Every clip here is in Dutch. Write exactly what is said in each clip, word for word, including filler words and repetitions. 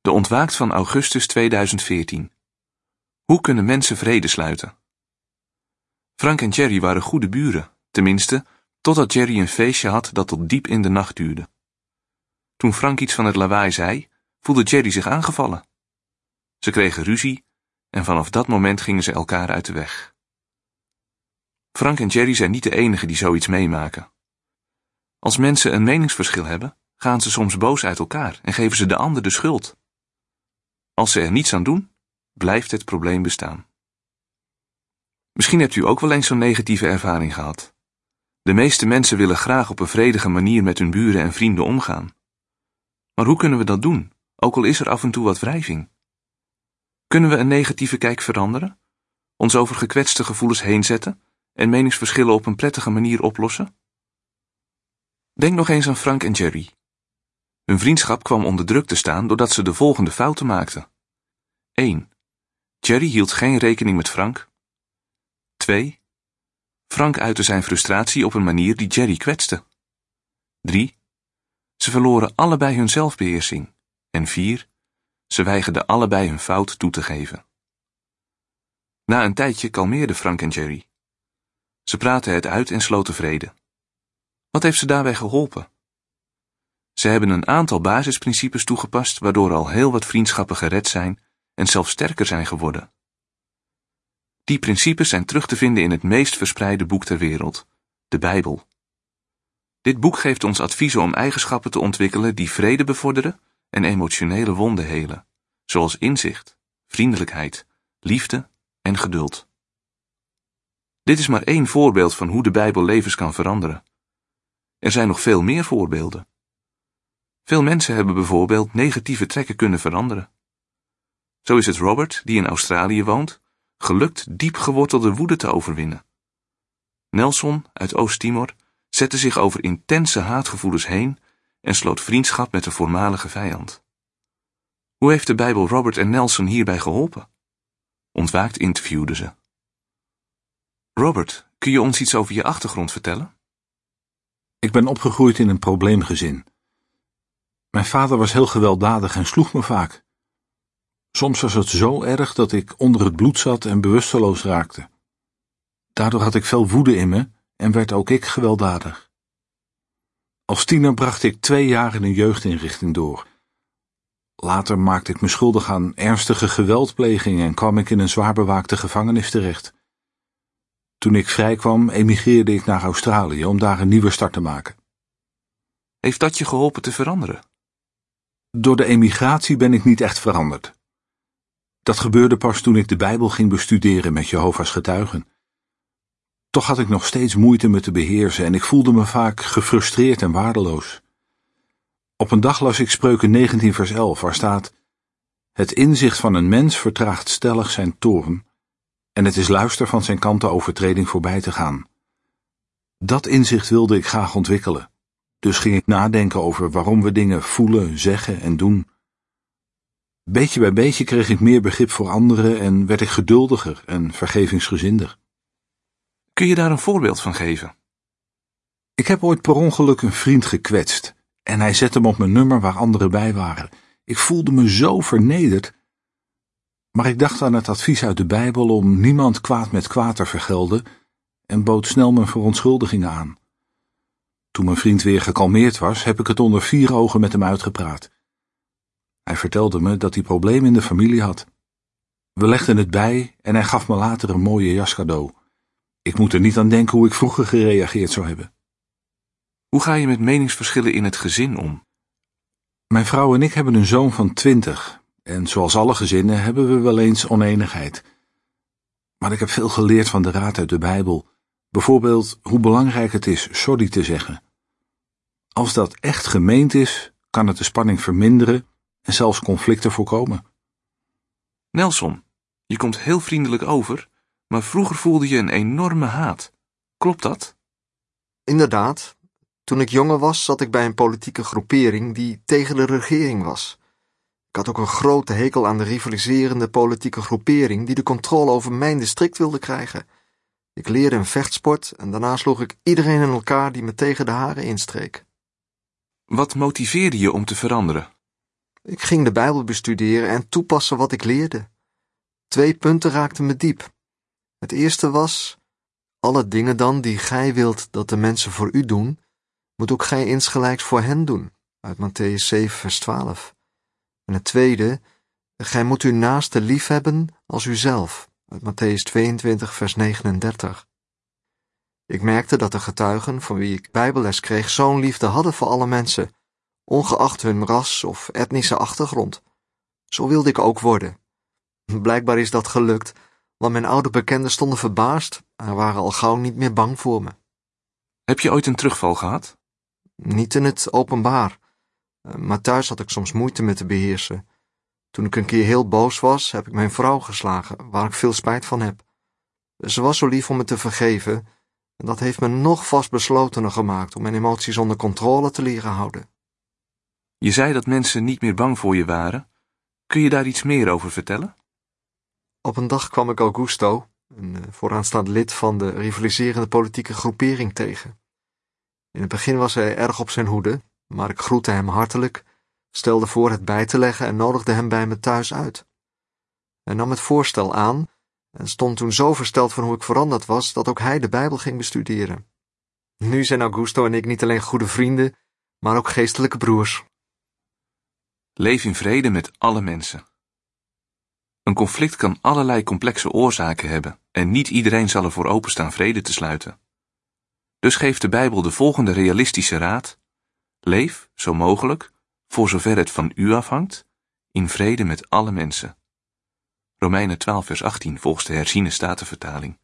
De Ontwaakt van augustus tweeduizend veertien. Hoe kunnen mensen vrede sluiten? Frank en Jerry waren goede buren, tenminste, totdat Jerry een feestje had dat tot diep in de nacht duurde. Toen Frank iets van het lawaai zei, voelde Jerry zich aangevallen. Ze kregen ruzie en vanaf dat moment gingen ze elkaar uit de weg. Frank en Jerry zijn niet de enigen die zoiets meemaken. Als mensen een meningsverschil hebben, gaan ze soms boos uit elkaar en geven ze de ander de schuld. Als ze er niets aan doen, blijft het probleem bestaan. Misschien hebt u ook wel eens zo'n negatieve ervaring gehad. De meeste mensen willen graag op een vredige manier met hun buren en vrienden omgaan. Maar hoe kunnen we dat doen, ook al is er af en toe wat wrijving? Kunnen we een negatieve kijk veranderen, ons over gekwetste gevoelens heen zetten en meningsverschillen op een prettige manier oplossen? Denk nog eens aan Frank en Jerry. Hun vriendschap kwam onder druk te staan doordat ze de volgende fouten maakten. één. Jerry hield geen rekening met Frank. twee. Frank uitte zijn frustratie op een manier die Jerry kwetste. drie. Ze verloren allebei hun zelfbeheersing. En vier. Ze weigerden allebei hun fout toe te geven. Na een tijdje kalmeerden Frank en Jerry. Ze praten het uit en sloten vrede. Wat heeft ze daarbij geholpen? Ze hebben een aantal basisprincipes toegepast waardoor al heel wat vriendschappen gered zijn en zelfs sterker zijn geworden. Die principes zijn terug te vinden in het meest verspreide boek ter wereld, de Bijbel. Dit boek geeft ons adviezen om eigenschappen te ontwikkelen die vrede bevorderen en emotionele wonden helen, zoals inzicht, vriendelijkheid, liefde en geduld. Dit is maar één voorbeeld van hoe de Bijbel levens kan veranderen. Er zijn nog veel meer voorbeelden. Veel mensen hebben bijvoorbeeld negatieve trekken kunnen veranderen. Zo is het Robert, die in Australië woont, gelukt diep gewortelde woede te overwinnen. Nelson uit Oost-Timor zette zich over intense haatgevoelens heen en sloot vriendschap met een voormalige vijand. Hoe heeft de Bijbel Robert en Nelson hierbij geholpen? Ontwaakt interviewde ze. Robert, kun je ons iets over je achtergrond vertellen? Ik ben opgegroeid in een probleemgezin. Mijn vader was heel gewelddadig en sloeg me vaak. Soms was het zo erg dat ik onder het bloed zat en bewusteloos raakte. Daardoor had ik veel woede in me en werd ook ik gewelddadig. Als tiener bracht ik twee jaar in een jeugdinrichting door. Later maakte ik me schuldig aan ernstige geweldplegingen en kwam ik in een zwaar bewaakte gevangenis terecht. Toen ik vrijkwam, emigreerde ik naar Australië om daar een nieuwe start te maken. Heeft dat je geholpen te veranderen? Door de emigratie ben ik niet echt veranderd. Dat gebeurde pas toen ik de Bijbel ging bestuderen met Jehovah's getuigen. Toch had ik nog steeds moeite me te beheersen en ik voelde me vaak gefrustreerd en waardeloos. Op een dag las ik Spreuken negentien vers elf, waar staat: Het inzicht van een mens vertraagt stellig zijn toorn, en het is luister van zijn kant de overtreding voorbij te gaan. Dat inzicht wilde ik graag ontwikkelen. Dus ging ik nadenken over waarom we dingen voelen, zeggen en doen. Beetje bij beetje kreeg ik meer begrip voor anderen en werd ik geduldiger en vergevingsgezinder. Kun je daar een voorbeeld van geven? Ik heb ooit per ongeluk een vriend gekwetst en hij zette hem op mijn nummer waar anderen bij waren. Ik voelde me zo vernederd. Maar ik dacht aan het advies uit de Bijbel om niemand kwaad met kwaad te vergelden en bood snel mijn verontschuldigingen aan. Toen mijn vriend weer gekalmeerd was, heb ik het onder vier ogen met hem uitgepraat. Hij vertelde me dat hij problemen in de familie had. We legden het bij en hij gaf me later een mooie jas cadeau. Ik moet er niet aan denken hoe ik vroeger gereageerd zou hebben. Hoe ga je met meningsverschillen in het gezin om? Mijn vrouw en ik hebben een zoon van twintig en zoals alle gezinnen hebben we wel eens oneenigheid. Maar ik heb veel geleerd van de raad uit de Bijbel. Bijvoorbeeld hoe belangrijk het is sorry te zeggen. Als dat echt gemeend is, kan het de spanning verminderen en zelfs conflicten voorkomen. Nelson, je komt heel vriendelijk over, maar vroeger voelde je een enorme haat. Klopt dat? Inderdaad. Toen ik jonger was, zat ik bij een politieke groepering die tegen de regering was. Ik had ook een grote hekel aan de rivaliserende politieke groepering die de controle over mijn district wilde krijgen. Ik leerde een vechtsport en daarna sloeg ik iedereen in elkaar die me tegen de haren instreek. Wat motiveerde je om te veranderen? Ik ging de Bijbel bestuderen en toepassen wat ik leerde. Twee punten raakten me diep. Het eerste was: alle dingen dan die gij wilt dat de mensen voor u doen, moet ook gij insgelijks voor hen doen, uit Mattheüs zeven vers twaalf. En het tweede: gij moet uw naaste liefhebben als uzelf, uit Mattheüs tweeëntwintig vers negenendertig. Ik merkte dat de getuigen van wie ik bijbelles kreeg zo'n liefde hadden voor alle mensen, ongeacht hun ras of etnische achtergrond. Zo wilde ik ook worden. Blijkbaar is dat gelukt, want mijn oude bekenden stonden verbaasd en waren al gauw niet meer bang voor me. Heb je ooit een terugval gehad? Niet in het openbaar, maar thuis had ik soms moeite met te beheersen. Toen ik een keer heel boos was, heb ik mijn vrouw geslagen, waar ik veel spijt van heb. Ze was zo lief om me te vergeven, en dat heeft me nog vastbeslotener gemaakt om mijn emoties onder controle te leren houden. Je zei dat mensen niet meer bang voor je waren. Kun je daar iets meer over vertellen? Op een dag kwam ik Augusto, een vooraanstaand lid van de rivaliserende politieke groepering, tegen. In het begin was hij erg op zijn hoede, maar ik groette hem hartelijk, stelde voor het bij te leggen en nodigde hem bij me thuis uit. Hij nam het voorstel aan en stond toen zo versteld van hoe ik veranderd was, dat ook hij de Bijbel ging bestuderen. Nu zijn Augusto en ik niet alleen goede vrienden, maar ook geestelijke broers. Leef in vrede met alle mensen. Een conflict kan allerlei complexe oorzaken hebben en niet iedereen zal ervoor openstaan vrede te sluiten. Dus geeft de Bijbel de volgende realistische raad: leef, zo mogelijk, voor zover het van u afhangt, in vrede met alle mensen. Romeinen twaalf vers achttien volgens de herziene statenvertaling.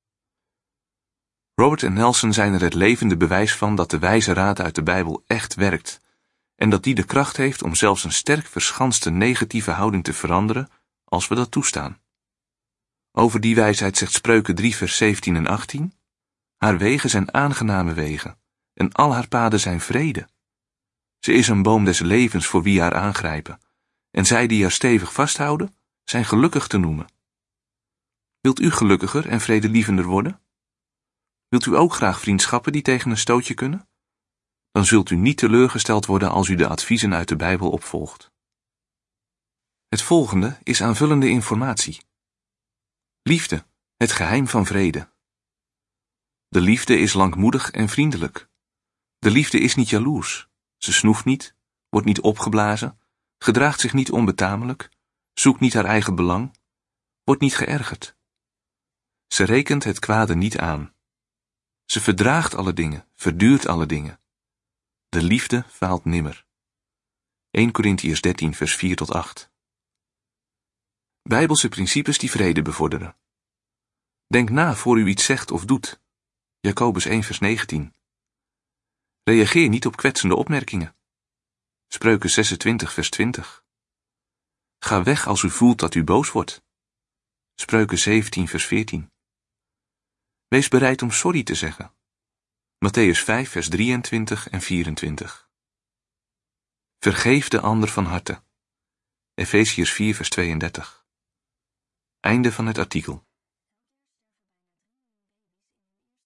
Robert en Nelson zijn er het levende bewijs van dat de wijze raad uit de Bijbel echt werkt en dat die de kracht heeft om zelfs een sterk verschanste negatieve houding te veranderen als we dat toestaan. Over die wijsheid zegt Spreuken drie vers zeventien en achttien: haar wegen zijn aangename wegen en al haar paden zijn vrede. Ze is een boom des levens voor wie haar aangrijpen, en zij die haar stevig vasthouden, zijn gelukkig te noemen. Wilt u gelukkiger en vredelievender worden? Wilt u ook graag vriendschappen die tegen een stootje kunnen? Dan zult u niet teleurgesteld worden als u de adviezen uit de Bijbel opvolgt. Het volgende is aanvullende informatie. Liefde, het geheim van vrede. De liefde is langmoedig en vriendelijk. De liefde is niet jaloers. Ze snoeft niet, wordt niet opgeblazen, gedraagt zich niet onbetamelijk, zoekt niet haar eigen belang, wordt niet geërgerd. Ze rekent het kwade niet aan. Ze verdraagt alle dingen, verduurt alle dingen. De liefde faalt nimmer. eerste Korintiërs dertien vers vier tot acht. Bijbelse principes die vrede bevorderen. Denk na voor u iets zegt of doet. Jacobus één vers negentien. Reageer niet op kwetsende opmerkingen. Spreuken zesentwintig vers twintig. Ga weg als u voelt dat u boos wordt. Spreuken zeventien vers veertien. Wees bereid om sorry te zeggen. Mattheüs vijf vers drieëntwintig en vierentwintig. Vergeef de ander van harte. Efeziërs vier vers tweeëndertig. Einde van het artikel.